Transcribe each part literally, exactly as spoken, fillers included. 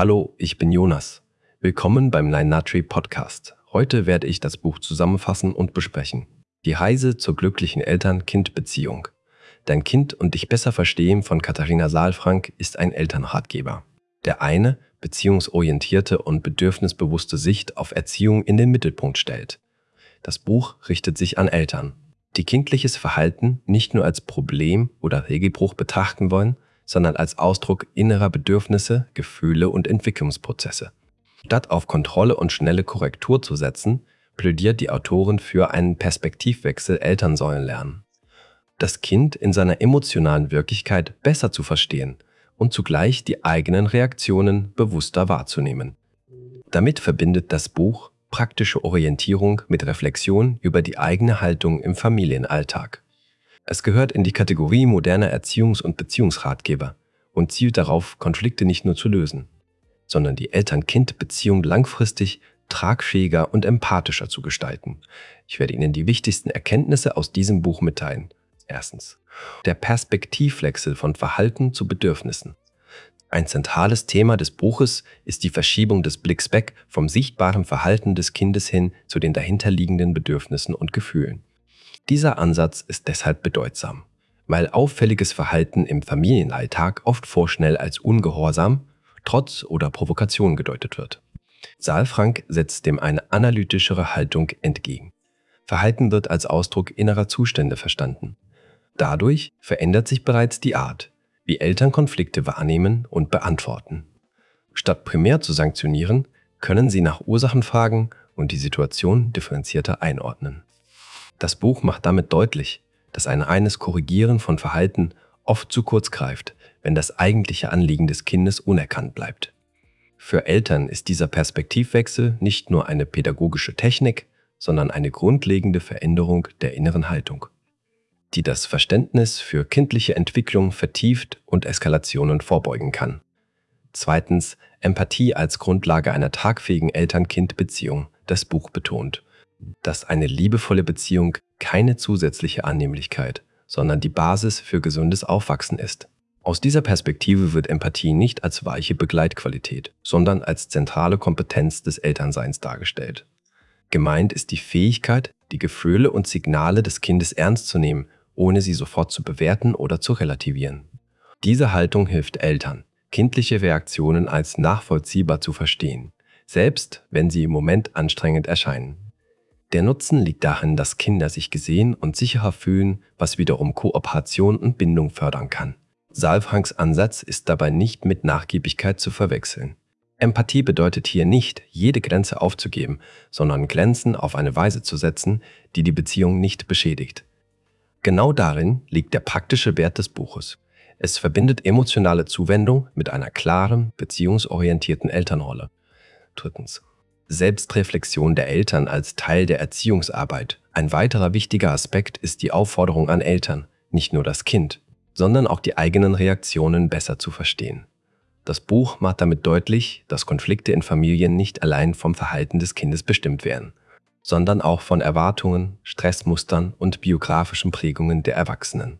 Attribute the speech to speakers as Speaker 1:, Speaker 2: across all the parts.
Speaker 1: Hallo, ich bin Jonas. Willkommen beim Nine Nut Tree Podcast. Heute werde ich das Buch zusammenfassen und besprechen. Die Reise zur glücklichen Eltern-Kind-Beziehung. Dein Kind und dich besser verstehen von Katharina Saalfrank ist ein Elternratgeber, der eine beziehungsorientierte und bedürfnisbewusste Sicht auf Erziehung in den Mittelpunkt stellt. Das Buch richtet sich an Eltern, die kindliches Verhalten nicht nur als Problem oder Regelbruch betrachten wollen, sondern als Ausdruck innerer Bedürfnisse, Gefühle und Entwicklungsprozesse. Statt auf Kontrolle und schnelle Korrektur zu setzen, plädiert die Autorin für einen Perspektivwechsel. Eltern sollen lernen, das Kind in seiner emotionalen Wirklichkeit besser zu verstehen und zugleich die eigenen Reaktionen bewusster wahrzunehmen. Damit verbindet das Buch praktische Orientierung mit Reflexion über die eigene Haltung im Familienalltag. Es gehört in die Kategorie moderner Erziehungs- und Beziehungsratgeber und zielt darauf, Konflikte nicht nur zu lösen, sondern die Eltern-Kind-Beziehung langfristig tragfähiger und empathischer zu gestalten. Ich werde Ihnen die wichtigsten Erkenntnisse aus diesem Buch mitteilen. Erstens. Der Perspektivwechsel von Verhalten zu Bedürfnissen. Ein zentrales Thema des Buches ist die Verschiebung des Blicks weg vom sichtbaren Verhalten des Kindes hin zu den dahinterliegenden Bedürfnissen und Gefühlen. Dieser Ansatz ist deshalb bedeutsam, weil auffälliges Verhalten im Familienalltag oft vorschnell als Ungehorsam, Trotz oder Provokation gedeutet wird. Saalfrank setzt dem eine analytischere Haltung entgegen. Verhalten wird als Ausdruck innerer Zustände verstanden. Dadurch verändert sich bereits die Art, wie Eltern Konflikte wahrnehmen und beantworten. Statt primär zu sanktionieren, können sie nach Ursachen fragen und die Situation differenzierter einordnen. Das Buch macht damit deutlich, dass ein reines Korrigieren von Verhalten oft zu kurz greift, wenn das eigentliche Anliegen des Kindes unerkannt bleibt. Für Eltern ist dieser Perspektivwechsel nicht nur eine pädagogische Technik, sondern eine grundlegende Veränderung der inneren Haltung, die das Verständnis für kindliche Entwicklung vertieft und Eskalationen vorbeugen kann. Zweitens, Empathie als Grundlage einer tragfähigen Eltern-Kind-Beziehung. Das Buch betont, dass eine liebevolle Beziehung keine zusätzliche Annehmlichkeit, sondern die Basis für gesundes Aufwachsen ist. Aus dieser Perspektive wird Empathie nicht als weiche Begleitqualität, sondern als zentrale Kompetenz des Elternseins dargestellt. Gemeint ist die Fähigkeit, die Gefühle und Signale des Kindes ernst zu nehmen, ohne sie sofort zu bewerten oder zu relativieren. Diese Haltung hilft Eltern, kindliche Reaktionen als nachvollziehbar zu verstehen, selbst wenn sie im Moment anstrengend erscheinen. Der Nutzen liegt darin, dass Kinder sich gesehen und sicherer fühlen, was wiederum Kooperation und Bindung fördern kann. Saalfranks Ansatz ist dabei nicht mit Nachgiebigkeit zu verwechseln. Empathie bedeutet hier nicht, jede Grenze aufzugeben, sondern Grenzen auf eine Weise zu setzen, die die Beziehung nicht beschädigt. Genau darin liegt der praktische Wert des Buches. Es verbindet emotionale Zuwendung mit einer klaren, beziehungsorientierten Elternrolle. Drittens. Selbstreflexion der Eltern als Teil der Erziehungsarbeit. Ein weiterer wichtiger Aspekt ist die Aufforderung an Eltern, nicht nur das Kind, sondern auch die eigenen Reaktionen besser zu verstehen. Das Buch macht damit deutlich, dass Konflikte in Familien nicht allein vom Verhalten des Kindes bestimmt werden, sondern auch von Erwartungen, Stressmustern und biografischen Prägungen der Erwachsenen.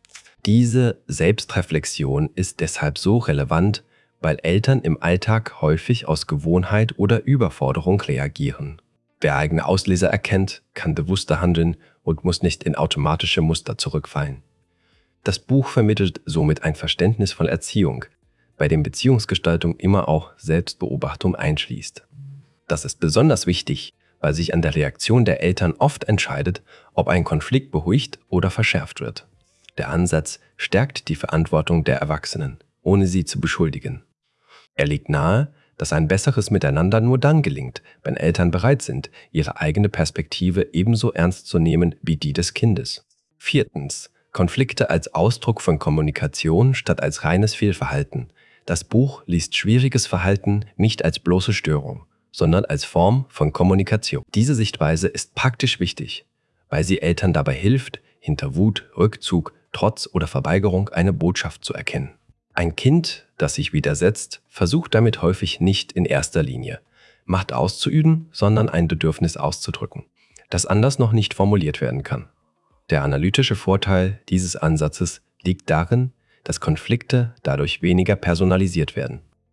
Speaker 1: Diese Selbstreflexion ist deshalb so relevant, weil Eltern im Alltag häufig aus Gewohnheit oder Überforderung reagieren. Wer eigene Auslöser erkennt, kann bewusster handeln und muss nicht in automatische Muster zurückfallen. Das Buch vermittelt somit ein Verständnis von Erziehung, bei dem Beziehungsgestaltung immer auch Selbstbeobachtung einschließt. Das ist besonders wichtig, weil sich an der Reaktion der Eltern oft entscheidet, ob ein Konflikt beruhigt oder verschärft wird. Der Ansatz stärkt die Verantwortung der Erwachsenen, ohne sie zu beschuldigen. Er legt nahe, dass ein besseres Miteinander nur dann gelingt, wenn Eltern bereit sind, ihre eigene Perspektive ebenso ernst zu nehmen wie die des Kindes. Viertens. Konflikte als Ausdruck von Kommunikation statt als reines Fehlverhalten. Das Buch liest schwieriges Verhalten nicht als bloße Störung, sondern als Form von Kommunikation. Diese Sichtweise ist praktisch wichtig, weil sie Eltern dabei hilft, hinter Wut, Rückzug, Trotz oder Verweigerung eine Botschaft zu erkennen. Ein Kind, das sich widersetzt, versucht damit häufig nicht in erster Linie, Macht auszuüben, sondern ein Bedürfnis auszudrücken, das anders noch nicht formuliert werden kann. Der analytische Vorteil dieses Ansatzes liegt darin, dass Konflikte dadurch weniger personalisiert werden.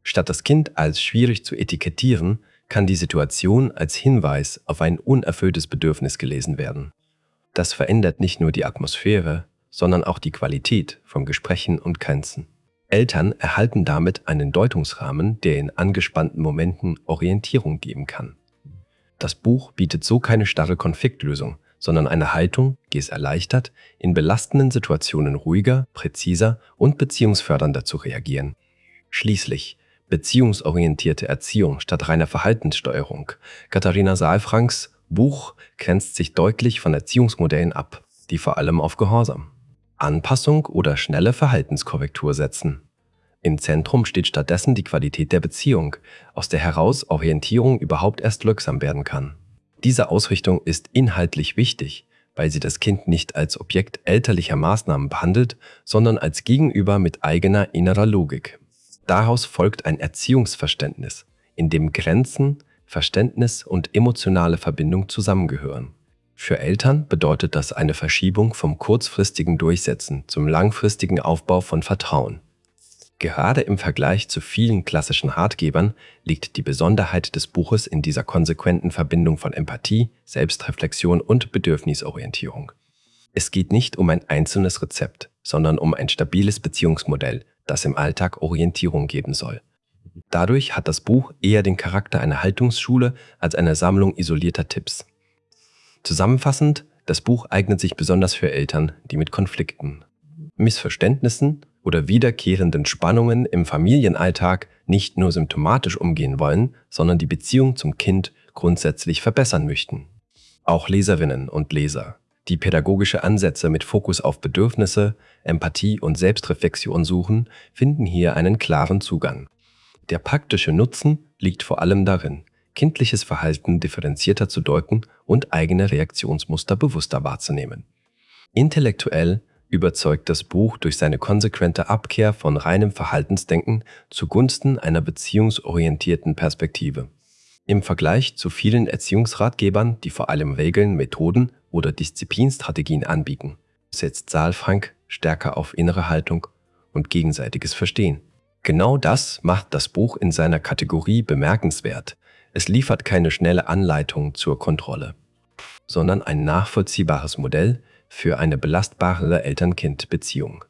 Speaker 1: Statt das Kind als schwierig zu etikettieren, kann die Situation als Hinweis auf ein unerfülltes Bedürfnis gelesen werden. Das verändert nicht nur die Atmosphäre, sondern auch die Qualität von Gesprächen und Grenzen. Eltern erhalten damit einen Deutungsrahmen, der in angespannten Momenten Orientierung geben kann. Das Buch bietet so keine starre Konfliktlösung, sondern eine Haltung, die es erleichtert, in belastenden Situationen ruhiger, präziser und beziehungsfördernder zu reagieren. Schließlich beziehungsorientierte Erziehung statt reiner Verhaltenssteuerung. Katharina Saalfranks Buch grenzt sich deutlich von Erziehungsmodellen ab, die vor allem auf Gehorsam, Anpassung oder schnelle Verhaltenskorrektur setzen. Im Zentrum steht stattdessen die Qualität der Beziehung, aus der heraus Orientierung überhaupt erst wirksam werden kann. Diese Ausrichtung ist inhaltlich wichtig, weil sie das Kind nicht als Objekt elterlicher Maßnahmen behandelt, sondern als Gegenüber mit eigener innerer Logik. Daraus folgt ein Erziehungsverständnis, in dem Grenzen, Verständnis und emotionale Verbindung zusammengehören. Für Eltern bedeutet das eine Verschiebung vom kurzfristigen Durchsetzen zum langfristigen Aufbau von Vertrauen. Gerade im Vergleich zu vielen klassischen Ratgebern liegt die Besonderheit des Buches in dieser konsequenten Verbindung von Empathie, Selbstreflexion und Bedürfnisorientierung. Es geht nicht um ein einzelnes Rezept, sondern um ein stabiles Beziehungsmodell, das im Alltag Orientierung geben soll. Dadurch hat das Buch eher den Charakter einer Haltungsschule als eine Sammlung isolierter Tipps. Zusammenfassend, das Buch eignet sich besonders für Eltern, die mit Konflikten, Missverständnissen oder wiederkehrenden Spannungen im Familienalltag nicht nur symptomatisch umgehen wollen, sondern die Beziehung zum Kind grundsätzlich verbessern möchten. Auch Leserinnen und Leser, die pädagogische Ansätze mit Fokus auf Bedürfnisse, Empathie und Selbstreflexion suchen, finden hier einen klaren Zugang. Der praktische Nutzen liegt vor allem darin, kindliches Verhalten differenzierter zu deuten und eigene Reaktionsmuster bewusster wahrzunehmen. Intellektuell überzeugt das Buch durch seine konsequente Abkehr von reinem Verhaltensdenken zugunsten einer beziehungsorientierten Perspektive. Im Vergleich zu vielen Erziehungsratgebern, die vor allem Regeln, Methoden oder Disziplinstrategien anbieten, setzt Saalfrank stärker auf innere Haltung und gegenseitiges Verstehen. Genau das macht das Buch in seiner Kategorie bemerkenswert. Es liefert keine schnelle Anleitung zur Kontrolle, sondern ein nachvollziehbares Modell für eine belastbare Eltern-Kind-Beziehung.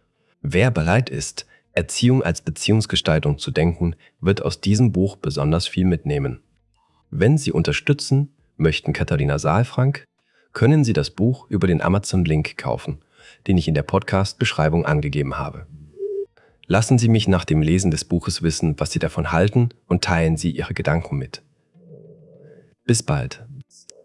Speaker 1: Wer bereit ist, Erziehung als Beziehungsgestaltung zu denken, wird aus diesem Buch besonders viel mitnehmen. Wenn Sie unterstützen möchten Katharina Saalfrank, können Sie das Buch über den Amazon-Link kaufen, den ich in der Podcast-Beschreibung angegeben habe. Lassen Sie mich nach dem Lesen des Buches wissen, was Sie davon halten, und teilen Sie Ihre Gedanken mit. Bis bald.